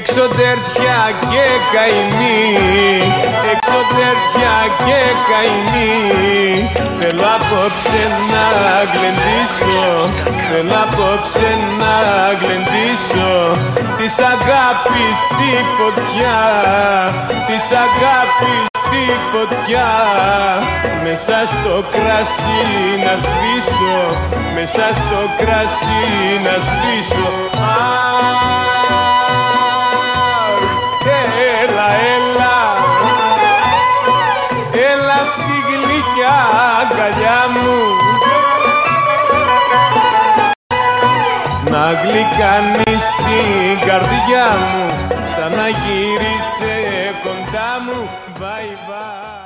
εξωτεριά και καημή, εξωτεριά και καημή. Θέλω απόψε να γλεντήσω, θέλω απόψε να γλεντήσω της αγάπης τη φωτιά, της αγάπης τη φωτιά. Μέσα στο κρασί να σβήσω, μέσα στο κρασί να σβήσω. Έλα, έλα, έλα στη γλυκιά αγκαλιά μου, να γλυκάνεις την καρδιά μου, σαν να γύρισε κοντά μου. Bye bye.